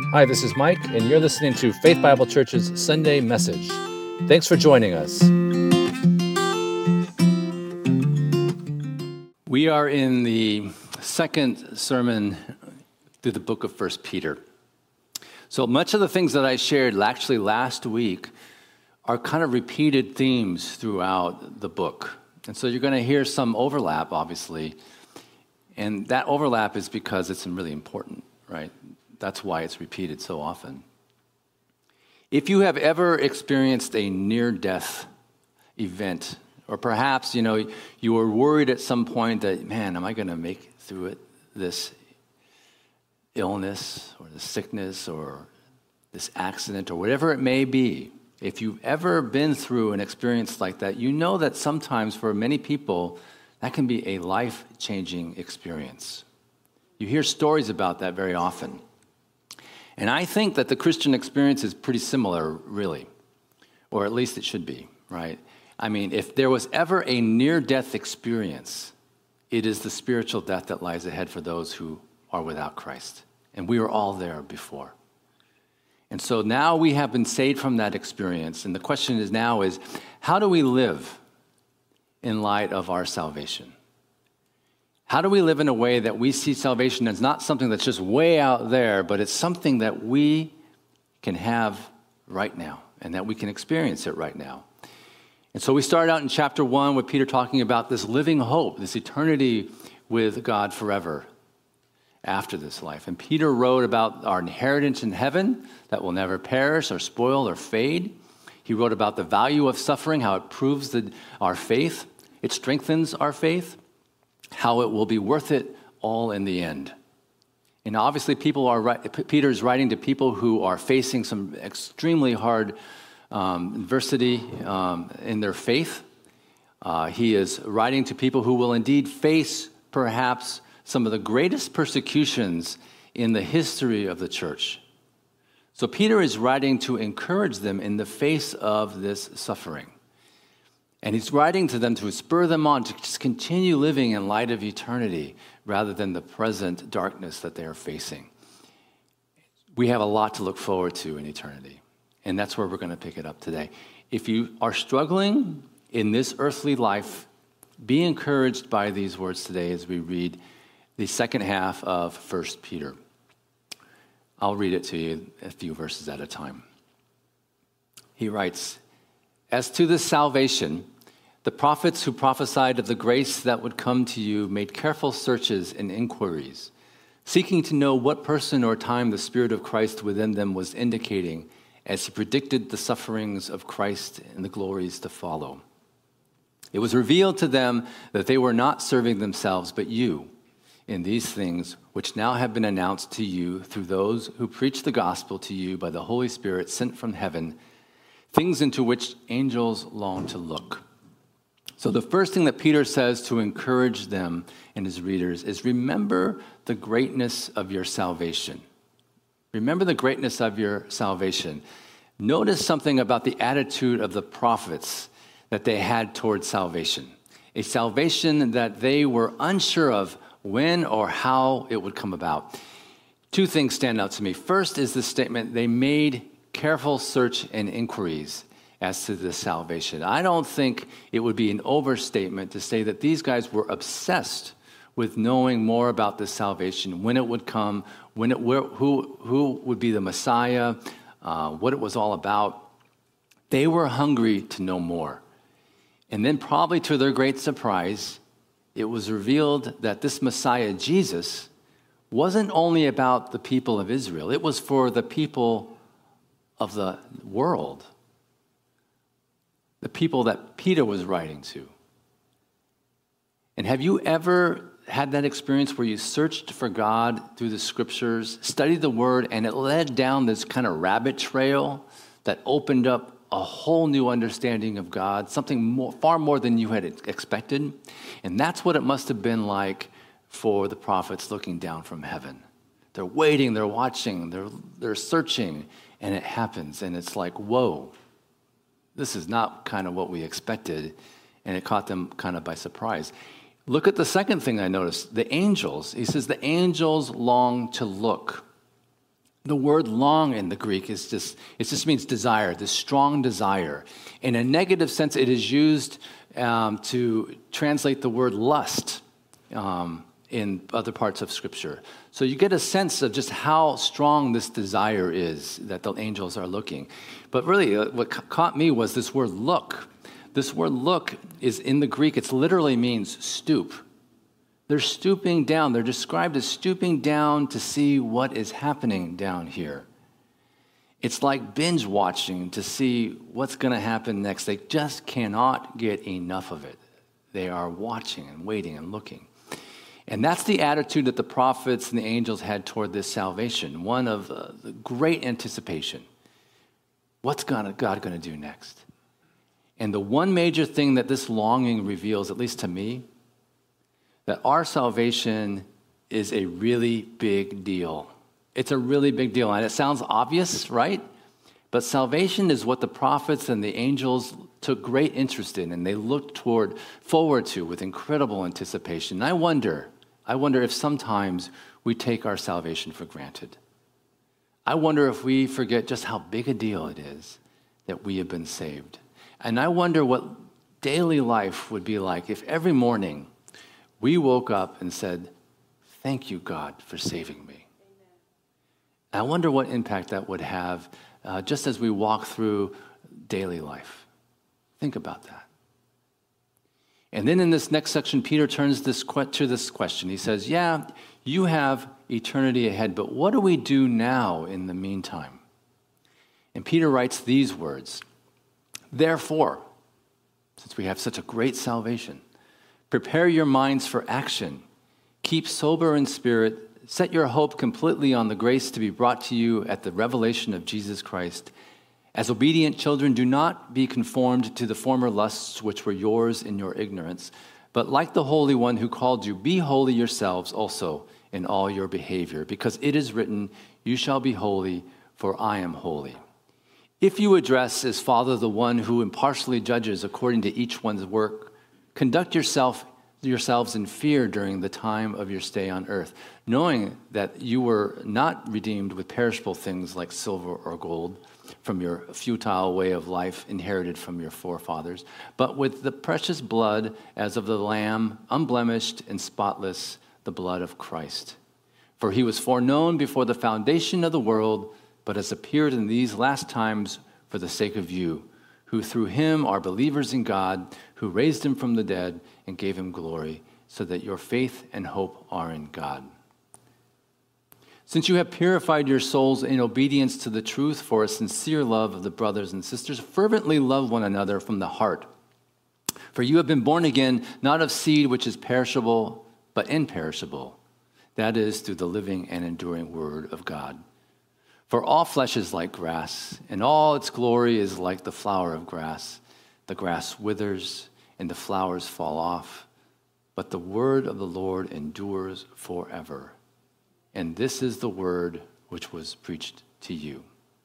Hi, this is Mike, and you're listening to Faith Bible Church's Sunday Message. Thanks for joining us. We are in the second sermon through the book of 1 Peter. So much of the things that I shared actually last week are kind of repeated themes throughout the book. And so you're going to hear some overlap, obviously. And that overlap is because it's really important, right? That's why it's repeated so often. If you have ever experienced a near-death event, or perhaps, you were worried at some point that, man, am I going to make through it, this illness or this sickness or this accident or whatever it may be. If you've ever been through an experience like that, you know that sometimes for many people, that can be a life-changing experience. You hear stories about that very often. And I think that the Christian experience is pretty similar, really, or at least it should be, right? I mean, if there was ever a near-death experience, it is the spiritual death that lies ahead for those who are without Christ. And we were all there before. And so now we have been saved from that experience. And the question is now is, how do we live in light of our salvation? How do we live in a way that we see salvation as not something that's just way out there, but it's something that we can have right now and that we can experience it right now? And so we start out in chapter 1 with Peter talking about this living hope, this eternity with God forever after this life. And Peter wrote about our inheritance in heaven that will never perish or spoil or fade. He wrote about the value of suffering, how it proves our faith. It strengthens our faith, how it will be worth it all in the end. And obviously Peter's writing to people who are facing some extremely hard adversity in their faith. He is writing to people who will indeed face perhaps some of the greatest persecutions in the history of the church. So Peter is writing to encourage them in the face of this suffering. And he's writing to them to spur them on to just continue living in light of eternity rather than the present darkness that they are facing. We have a lot to look forward to in eternity. And that's where we're going to pick it up today. If you are struggling in this earthly life, be encouraged by these words today as we read the second half of 1 Peter. I'll read it to you a few verses at a time. He writes, "As to this salvation, the prophets who prophesied of the grace that would come to you made careful searches and inquiries, seeking to know what person or time the Spirit of Christ within them was indicating as he predicted the sufferings of Christ and the glories to follow. It was revealed to them that they were not serving themselves, but you, in these things which now have been announced to you through those who preach the gospel to you by the Holy Spirit sent from heaven, things into which angels long to look." So the first thing that Peter says to encourage them and his readers is remember the greatness of your salvation. Remember the greatness of your salvation. Notice something about the attitude of the prophets that they had towards salvation. A salvation that they were unsure of when or how it would come about. Two things stand out to me. First is the statement, they made careful search and inquiries as to the salvation. I don't think it would be an overstatement to say that these guys were obsessed with knowing more about this salvation, when it would come, who would be the Messiah, what it was all about. They were hungry to know more. And then probably to their great surprise, it was revealed that this Messiah, Jesus, wasn't only about the people of Israel. It was for the people of the world, the people that Peter was writing to. And have you ever had that experience where you searched for God through the scriptures, studied the word, and it led down this kind of rabbit trail that opened up a whole new understanding of God, something far more than you had expected? And that's what it must have been like for the prophets looking down from heaven. They're waiting, they're watching, they're searching, and it happens. And it's like, whoa, this is not kind of what we expected. And it caught them kind of by surprise. Look at the second thing I noticed, the angels. He says the angels long to look. The word long in the Greek it just means desire, this strong desire. In a negative sense, it is used to translate the word lust in other parts of Scripture. So you get a sense of just how strong this desire is that the angels are looking. But really, what caught me was this word look. This word look is in the Greek, it literally means stoop. They're stooping down. They're described as stooping down to see what is happening down here. It's like binge watching to see what's going to happen next. They just cannot get enough of it. They are watching and waiting and looking. And that's the attitude that the prophets and the angels had toward this salvation, one of the great anticipation. What's God going to do next? And the one major thing that this longing reveals, at least to me, that our salvation is a really big deal. It's a really big deal. And it sounds obvious, right? But salvation is what the prophets and the angels took great interest in, and they looked forward to with incredible anticipation. And I wonder if sometimes we take our salvation for granted. I wonder if we forget just how big a deal it is that we have been saved. And I wonder what daily life would be like if every morning we woke up and said, "Thank you, God, for saving me." I wonder what impact that would have just as we walk through daily life. Think about that. And then in this next section, Peter turns to this question. He says, yeah, you have eternity ahead, but what do we do now in the meantime? And Peter writes these words, "Therefore, since we have such a great salvation, prepare your minds for action. Keep sober in spirit. Set your hope completely on the grace to be brought to you at the revelation of Jesus Christ. As obedient children, do not be conformed to the former lusts which were yours in your ignorance, but like the Holy One who called you, be holy yourselves also in all your behavior, because it is written, 'You shall be holy, for I am holy.' If you address as Father the one who impartially judges according to each one's work, conduct yourselves in fear during the time of your stay on earth, knowing that you were not redeemed with perishable things like silver or gold from your futile way of life inherited from your forefathers, but with the precious blood as of the Lamb, unblemished and spotless, the blood of Christ. For he was foreknown before the foundation of the world, but has appeared in these last times for the sake of you, who through him are believers in God, who raised him from the dead and gave him glory, so that your faith and hope are in God. Since you have purified your souls in obedience to the truth for a sincere love of the brothers and sisters, fervently love one another from the heart. For you have been born again, not of seed which is perishable, but imperishable. That is, through the living and enduring word of God. For all flesh is like grass, and all its glory is like the flower of grass. The grass withers, and the flowers fall off, but the word of the Lord endures forever. And this is the word which was preached to you."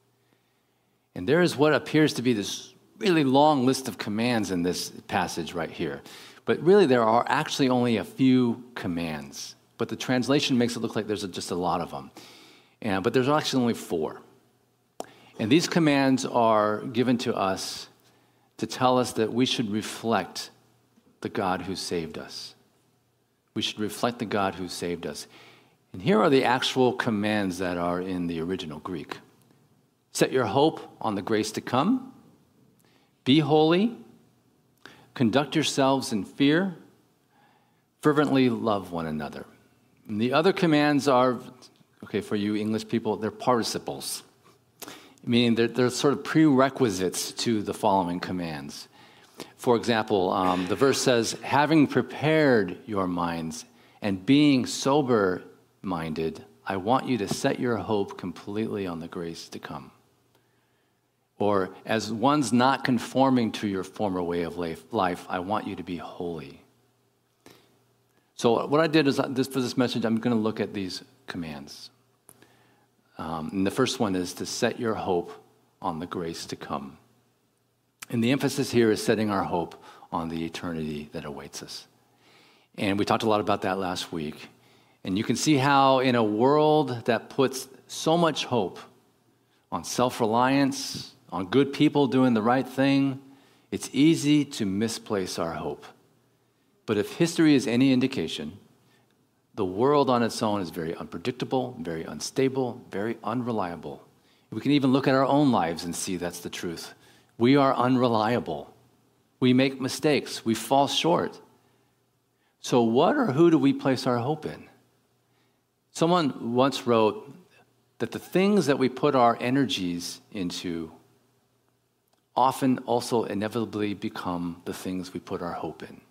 And there is what appears to be this really long list of commands in this passage right here. But really there are actually only a few commands. But the translation makes it look like there's just a lot of them. But there's actually only 4. And these commands are given to us to tell us that we should reflect the God who saved us. We should reflect the God who saved us. And here are the actual commands that are in the original Greek. Set your hope on the grace to come. Be holy. Conduct yourselves in fear. Fervently love one another. And the other commands are, okay, for you English people, they're participles, meaning they're sort of prerequisites to the following commands. For example, the verse says, having prepared your minds and being sober-minded, I want you to set your hope completely on the grace to come. Or, as one's not conforming to your former way of life, I want you to be holy. So what I did is, for this message, I'm going to look at these commands. And the first one is to set your hope on the grace to come. And the emphasis here is setting our hope on the eternity that awaits us. And we talked a lot about that last week. And you can see how in a world that puts so much hope on self-reliance, on good people doing the right thing, it's easy to misplace our hope. But if history is any indication, the world on its own is very unpredictable, very unstable, very unreliable. We can even look at our own lives and see that's the truth. We are unreliable. We make mistakes. We fall short. So what or who do we place our hope in? Someone once wrote that the things that we put our energies into often also inevitably become the things we put our hope in.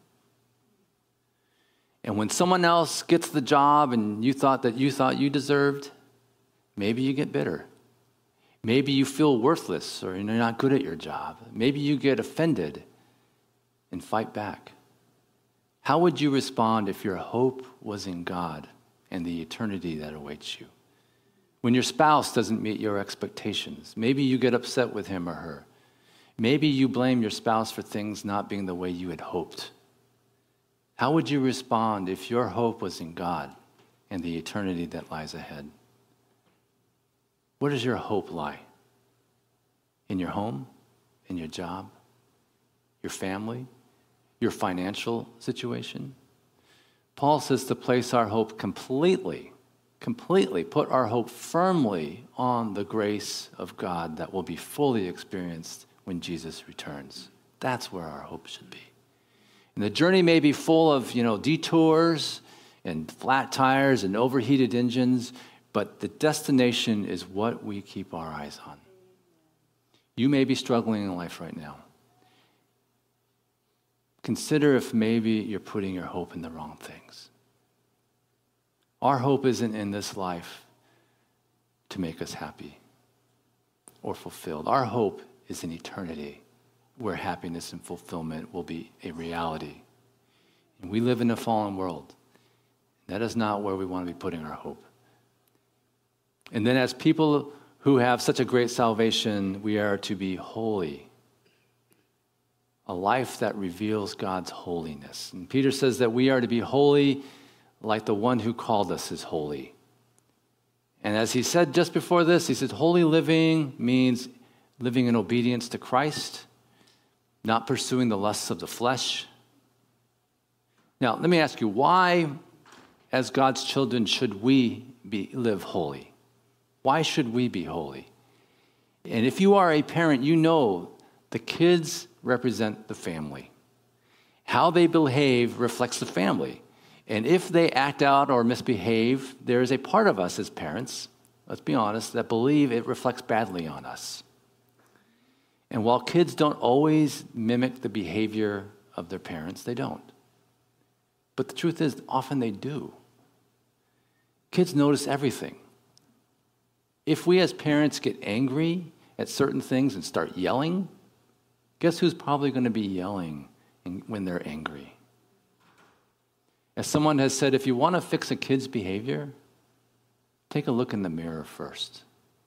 And when someone else gets the job and you thought you deserved, maybe you get bitter. Maybe you feel worthless or you're not good at your job. Maybe you get offended and fight back. How would you respond if your hope was in God and the eternity that awaits you? When your spouse doesn't meet your expectations, maybe you get upset with him or her. Maybe you blame your spouse for things not being the way you had hoped. How would you respond if your hope was in God and the eternity that lies ahead? Where does your hope lie? In your home? In your job? Your family? Your financial situation? Paul says to place our hope completely, put our hope firmly on the grace of God that will be fully experienced when Jesus returns. That's where our hope should be. And the journey may be full of, detours and flat tires and overheated engines, but the destination is what we keep our eyes on. You may be struggling in life right now. Consider if maybe you're putting your hope in the wrong things. Our hope isn't in this life to make us happy or fulfilled. Our hope is in eternity, where happiness and fulfillment will be a reality. And we live in a fallen world. That is not where we want to be putting our hope. And then as people who have such a great salvation, we are to be holy. A life that reveals God's holiness. And Peter says that we are to be holy like the one who called us is holy. And as he said just before this, he says holy living means living in obedience to Christ, not pursuing the lusts of the flesh. Now, let me ask you, why, as God's children, should we live holy? Why should we be holy? And if you are a parent, you know the kids represent the family. How they behave reflects the family. And if they act out or misbehave, there is a part of us as parents, let's be honest, that believe it reflects badly on us. And while kids don't always mimic the behavior of their parents, they don't. But the truth is, often they do. Kids notice everything. If we as parents get angry at certain things and start yelling, guess who's probably going to be yelling when they're angry? As someone has said, if you want to fix a kid's behavior, take a look in the mirror first.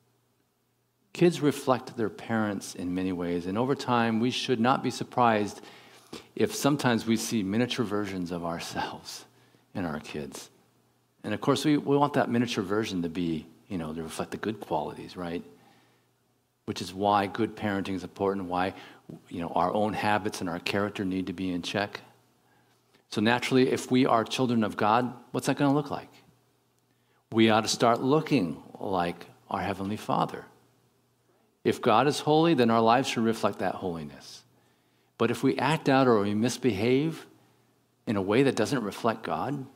Kids reflect their parents in many ways, and over time, we should not be surprised if sometimes we see miniature versions of ourselves in our kids. And of course, we want that miniature version to be, to reflect the good qualities, right? Which is why good parenting is important, why, our own habits and our character need to be in check. So naturally, if we are children of God, what's that going to look like? We ought to start looking like our Heavenly Father. If God is holy, then our lives should reflect that holiness. But if we act out or we misbehave in a way that doesn't reflect God,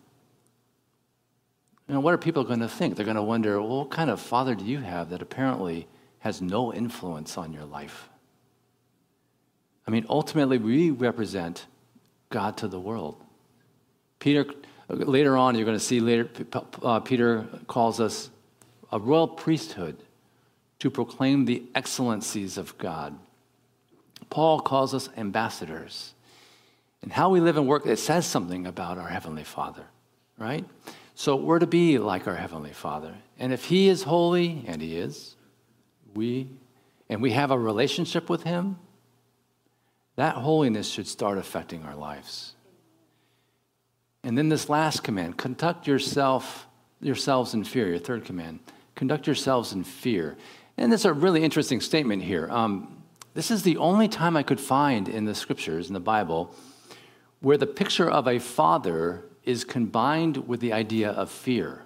what are people going to think? They're going to wonder, well, what kind of father do you have that apparently has no influence on your life? Ultimately, we represent God to the world. Peter, later on, you're going to see later, Peter calls us a royal priesthood to proclaim the excellencies of God. Paul calls us ambassadors. And how we live and work, it says something about our Heavenly Father, right? So we're to be like our Heavenly Father. And if He is holy, and He is, we have a relationship with Him, that holiness should start affecting our lives. And then this last command, conduct yourselves in fear, your third command. conduct yourselves in fear. And that's a really interesting statement here. This is the only time I could find in the scriptures, in the Bible, where the picture of a father is combined with the idea of fear.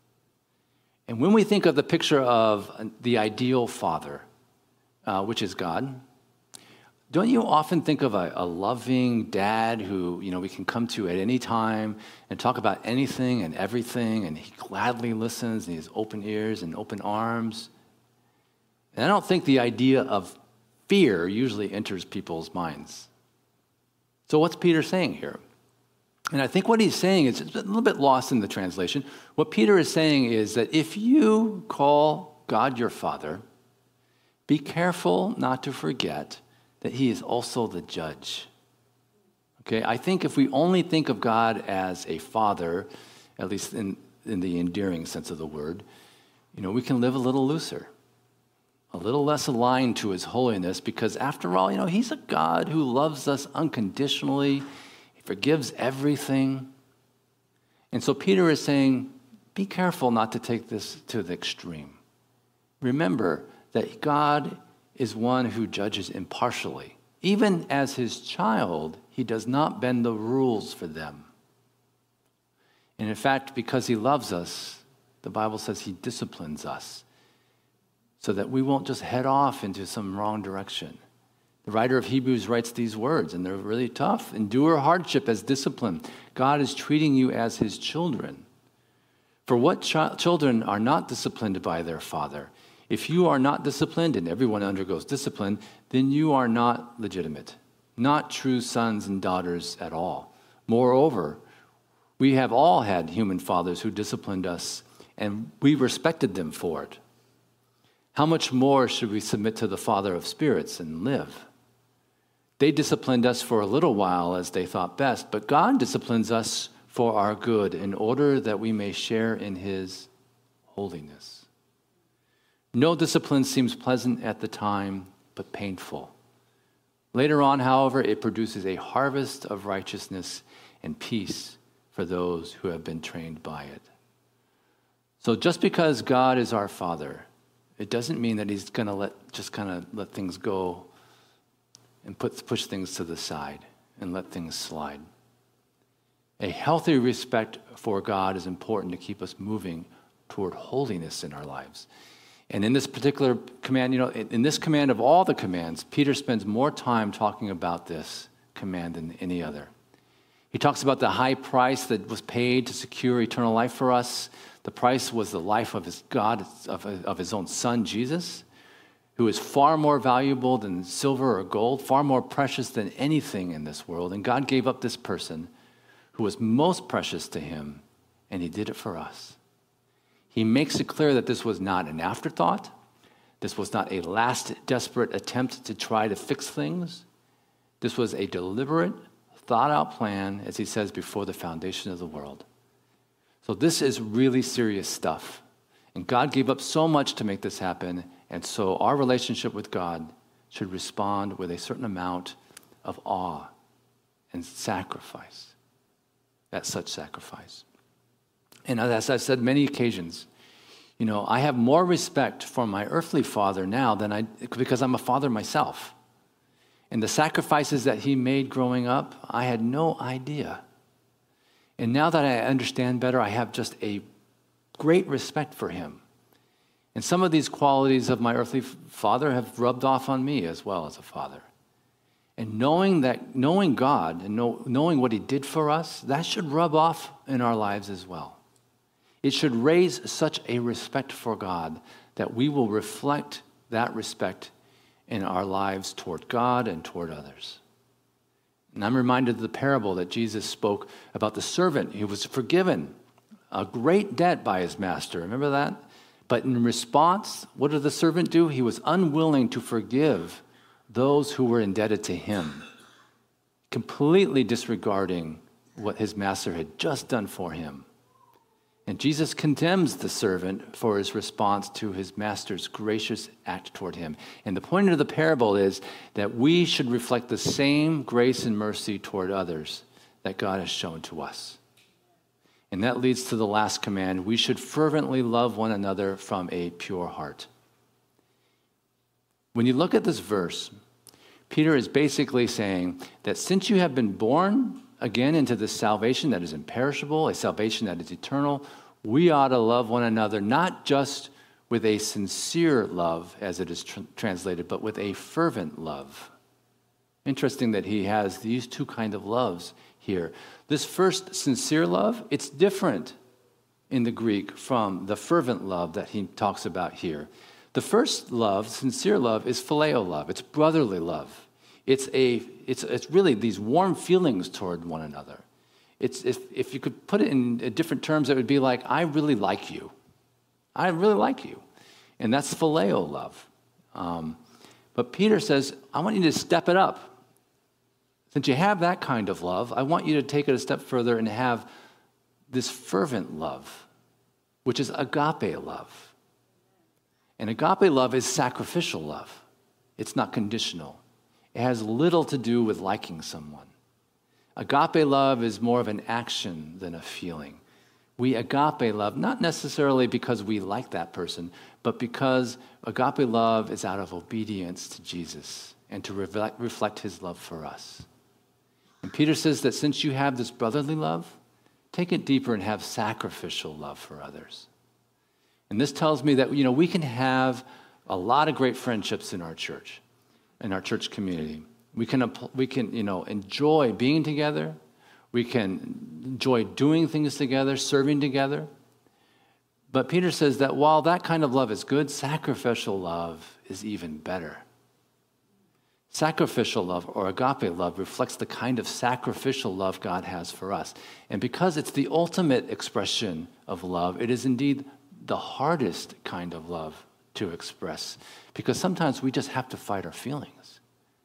And when we think of the picture of the ideal father, which is God, don't you often think of a loving dad who, we can come to at any time and talk about anything and everything, and he gladly listens, and he has open ears and open arms? And I don't think the idea of fear usually enters people's minds. So what's Peter saying here? And I think what he's saying is, it's a little bit lost in the translation. What Peter is saying is that if you call God your Father, be careful not to forget that he is also the judge. Okay, I think if we only think of God as a father, at least in the endearing sense of the word, we can live a little looser, a little less aligned to his holiness, because after all, he's a God who loves us unconditionally. He forgives everything. And so Peter is saying, be careful not to take this to the extreme. Remember that God is one who judges impartially. Even as his child, he does not bend the rules for them. And in fact, because he loves us, the Bible says he disciplines us so that we won't just head off into some wrong direction. The writer of Hebrews writes these words, and they're really tough. Endure hardship as discipline. God is treating you as his children. For what children are not disciplined by their father? If you are not disciplined, and everyone undergoes discipline, then you are not legitimate, not true sons and daughters at all. Moreover, we have all had human fathers who disciplined us, and we respected them for it. How much more should we submit to the Father of spirits and live? They disciplined us for a little while as they thought best, but God disciplines us for our good in order that we may share in his holiness. No discipline seems pleasant at the time, but painful. Later on, however, it produces a harvest of righteousness and peace for those who have been trained by it. So just because God is our Father, it doesn't mean that he's going to let things go and push things to the side and let things slide. A healthy respect for God is important to keep us moving toward holiness in our lives. And in this particular command, in this command of all the commands, Peter spends more time talking about this command than any other. He talks about the high price that was paid to secure eternal life for us. The price was the life of his God, of his own son, Jesus, who is far more valuable than silver or gold, far more precious than anything in this world. And God gave up this person who was most precious to him, and he did it for us. He makes it clear that this was not an afterthought. This was not a last desperate attempt to try to fix things. This was a deliberate, thought-out plan, as he says, before the foundation of the world. So this is really serious stuff. And God gave up so much to make this happen, and so our relationship with God should respond with a certain amount of awe and sacrifice, at such sacrifice. And as I've said many occasions, I have more respect for my earthly father now because I'm a father myself. And the sacrifices that he made growing up, I had no idea. And now that I understand better, I have just a great respect for him. And some of these qualities of my earthly father have rubbed off on me as well as a father. And knowing God and knowing what he did for us, that should rub off in our lives as well. It should raise such a respect for God that we will reflect that respect in our lives toward God and toward others. And I'm reminded of the parable that Jesus spoke about the servant who was forgiven a great debt by his master. Remember that? But in response, what did the servant do? He was unwilling to forgive those who were indebted to him, completely disregarding what his master had just done for him. And Jesus condemns the servant for his response to his master's gracious act toward him. And the point of the parable is that we should reflect the same grace and mercy toward others that God has shown to us. And that leads to the last command. We should fervently love one another from a pure heart. When you look at this verse, Peter is basically saying that since you have been born again into this salvation that is imperishable, a salvation that is eternal, we ought to love one another, not just with a sincere love, as it is translated, but with a fervent love. Interesting that he has these two kinds of loves here. This first sincere love, it's different in the Greek from the fervent love that he talks about here. The first love, sincere love, is phileo love. It's brotherly love. It's really these warm feelings toward one another. It's if you could put it in different terms, it would be like, I really like you. I really like you. And that's phileo love. But Peter says, I want you to step it up. Since you have that kind of love, I want you to take it a step further and have this fervent love, which is agape love. And agape love is sacrificial love. It's not conditional. It has little to do with liking someone. Agape love is more of an action than a feeling. We agape love, not necessarily because we like that person, but because agape love is out of obedience to Jesus and to reflect his love for us. And Peter says that since you have this brotherly love, take it deeper and have sacrificial love for others. And this tells me that, we can have a lot of great friendships in our church community. We can enjoy being together. We can enjoy doing things together, serving together. But Peter says that while that kind of love is good, sacrificial love is even better. Sacrificial love, or agape love, reflects the kind of sacrificial love God has for us. And because it's the ultimate expression of love, it is indeed the hardest kind of love to express, because sometimes we just have to fight our feelings.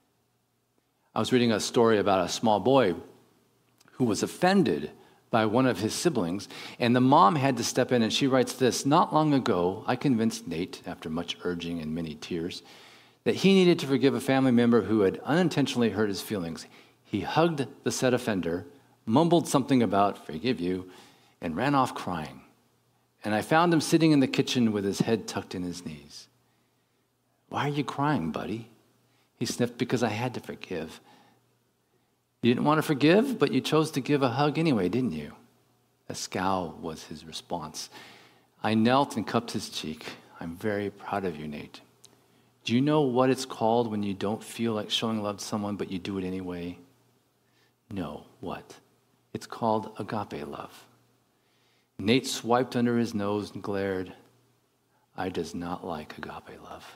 I was reading a story about a small boy who was offended by one of his siblings, and the mom had to step in, and she writes this: "Not long ago, I convinced Nate, after much urging and many tears, that he needed to forgive a family member who had unintentionally hurt his feelings. He hugged the said offender, mumbled something about 'forgive you,' and ran off crying. And I found him sitting in the kitchen with his head tucked in his knees. 'Why are you crying, buddy?' He sniffed. 'Because I had to forgive.' 'You didn't want to forgive, but you chose to give a hug anyway, didn't you?' A scowl was his response. I knelt and cupped his cheek. 'I'm very proud of you, Nate. Do you know what it's called when you don't feel like showing love to someone, but you do it anyway?' 'No, what?' 'It's called agape love.' Nate swiped under his nose and glared. I does not like agape love.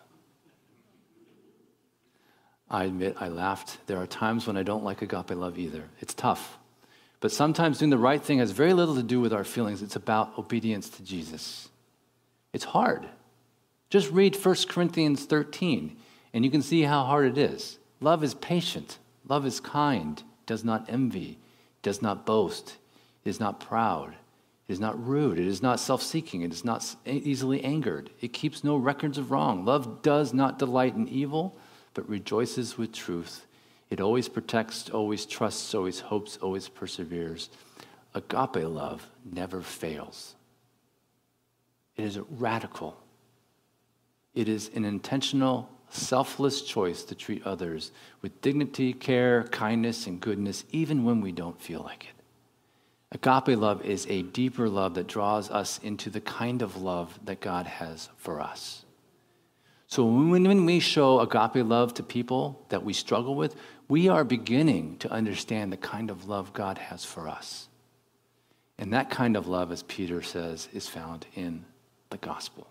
I admit I laughed. There are times when I don't like agape love either. It's tough. But sometimes doing the right thing has very little to do with our feelings. It's about obedience to Jesus. It's hard. Just read 1 Corinthians 13, and you can see how hard it is. Love is patient. Love is kind. Does not envy. Does not boast. Is not proud. It is not rude. It is not self-seeking. It is not easily angered. It keeps no records of wrong. Love does not delight in evil, but rejoices with truth. It always protects, always trusts, always hopes, always perseveres. Agape love never fails. It is radical. It is an intentional, selfless choice to treat others with dignity, care, kindness, and goodness, even when we don't feel like it. Agape love is a deeper love that draws us into the kind of love that God has for us. So when we show agape love to people that we struggle with, we are beginning to understand the kind of love God has for us. And that kind of love, as Peter says, is found in the gospel.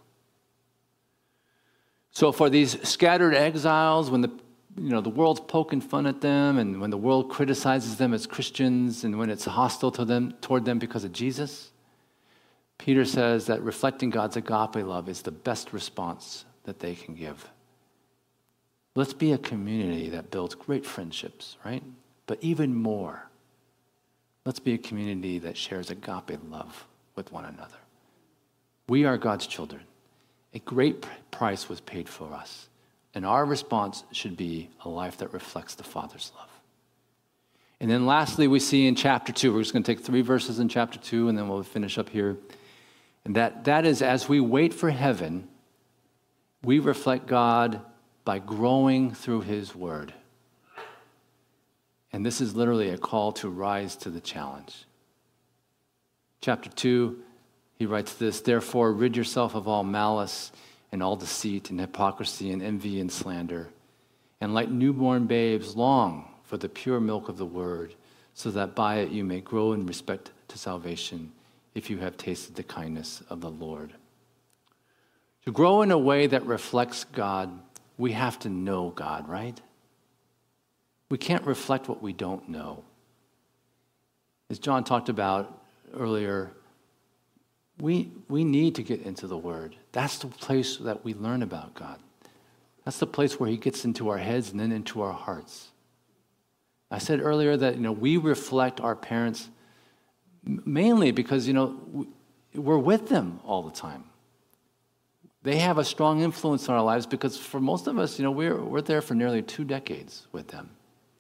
So for these scattered exiles, when the world's poking fun at them, and when the world criticizes them as Christians, and when it's hostile toward them because of Jesus, Peter says that reflecting God's agape love is the best response that they can give. Let's be a community that builds great friendships, right? But even more, let's be a community that shares agape love with one another. We are God's children. A great price was paid for us. And our response should be a life that reflects the Father's love. And then lastly, we see in chapter 2, we're just going to take 3 verses in chapter 2, and then we'll finish up here. And that is, as we wait for heaven, we reflect God by growing through his word. And this is literally a call to rise to the challenge. Chapter 2, he writes this, "Therefore, rid yourself of all malice and all deceit and hypocrisy and envy and slander. And like newborn babes, long for the pure milk of the word, so that by it you may grow in respect to salvation, if you have tasted the kindness of the Lord." To grow in a way that reflects God, we have to know God, right? We can't reflect what we don't know. As John talked about earlier, we need to get into the Word. That's the place that we learn about God. That's the place where he gets into our heads and then into our hearts. I said earlier that, we reflect our parents mainly because, we're with them all the time. They have a strong influence on our lives because for most of us, we're there for nearly 2 decades with them.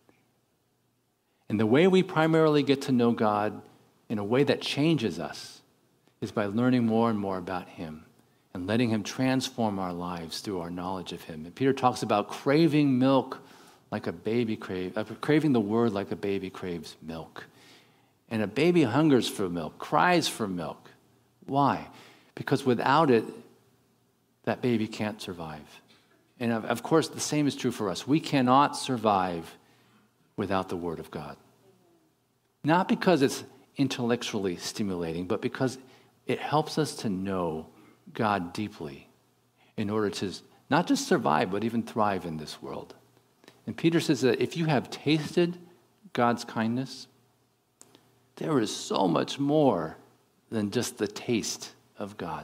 And the way we primarily get to know God in a way that changes us is by learning more and more about him and letting him transform our lives through our knowledge of him. And Peter talks about craving milk like a baby craving the word like a baby craves milk. And a baby hungers for milk, cries for milk. Why? Because without it, that baby can't survive. And of course, the same is true for us. We cannot survive without the Word of God. Not because it's intellectually stimulating, but because it helps us to know God deeply in order to not just survive, but even thrive in this world. And Peter says that if you have tasted God's kindness, there is so much more than just the taste of God.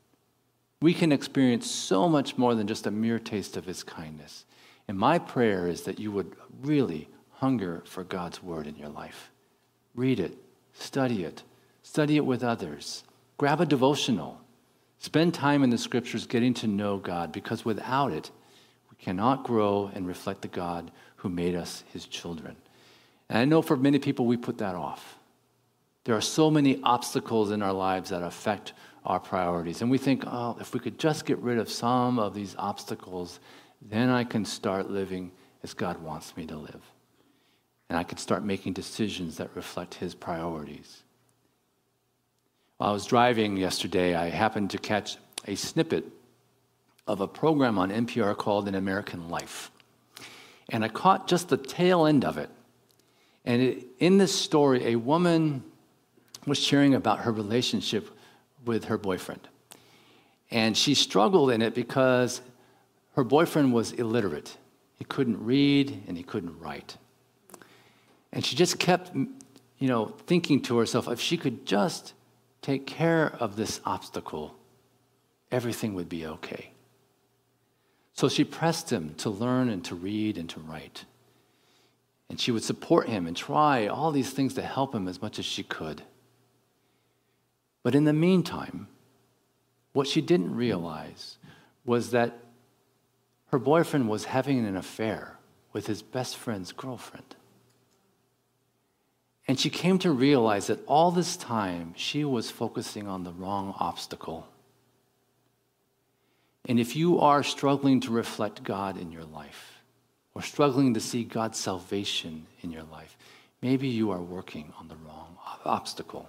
We can experience so much more than just a mere taste of his kindness. And my prayer is that you would really hunger for God's word in your life. Read it, study it with others. Grab a devotional. Spend time in the scriptures getting to know God, because without it, we cannot grow and reflect the God who made us his children. And I know for many people, we put that off. There are so many obstacles in our lives that affect our priorities. And we think, if we could just get rid of some of these obstacles, then I can start living as God wants me to live. And I can start making decisions that reflect his priorities. While I was driving yesterday, I happened to catch a snippet of a program on NPR called An American Life. And I caught just the tail end of it. And in this story, a woman was sharing about her relationship with her boyfriend. And she struggled in it because her boyfriend was illiterate. He couldn't read and he couldn't write. And she just kept, thinking to herself, if she could just take care of this obstacle, everything would be okay. So she pressed him to learn and to read and to write. And she would support him and try all these things to help him as much as she could. But in the meantime, what she didn't realize was that her boyfriend was having an affair with his best friend's girlfriend. And she came to realize that all this time, she was focusing on the wrong obstacle. And if you are struggling to reflect God in your life, or struggling to see God's salvation in your life, maybe you are working on the wrong obstacle.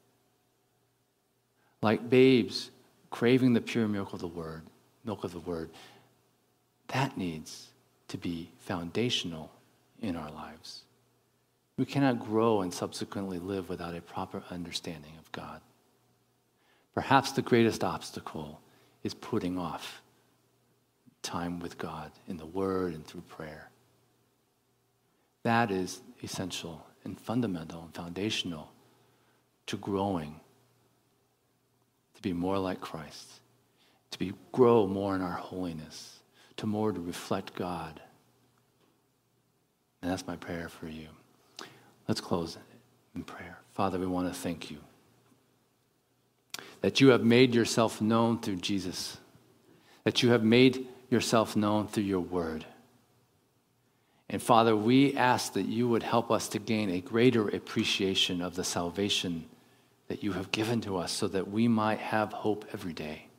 Like babes craving the pure milk of the word, that needs to be foundational in our lives. We cannot grow and subsequently live without a proper understanding of God. Perhaps the greatest obstacle is putting off time with God in the Word and through prayer. That is essential and fundamental and foundational to growing, to be more like Christ, to grow more in our holiness, to reflect God. And that's my prayer for you. Let's close in prayer. Father, we want to thank you that you have made yourself known through Jesus, that you have made yourself known through your word. And Father, we ask that you would help us to gain a greater appreciation of the salvation that you have given to us so that we might have hope every day.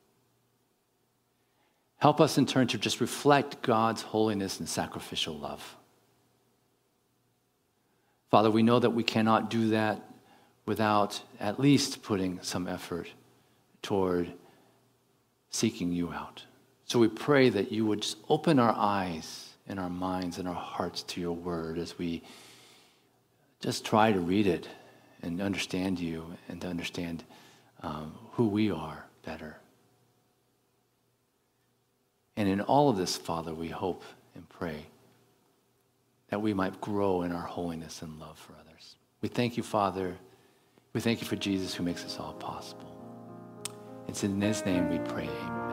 Help us in turn to just reflect God's holiness and sacrificial love. Father, we know that we cannot do that without at least putting some effort toward seeking you out. So we pray that you would just open our eyes and our minds and our hearts to your word as we just try to read it and understand you and to understand who we are better. And in all of this, Father, we hope and pray that we might grow in our holiness and love for others. We thank you, Father. We thank you for Jesus who makes this all possible. It's in his name we pray. Amen.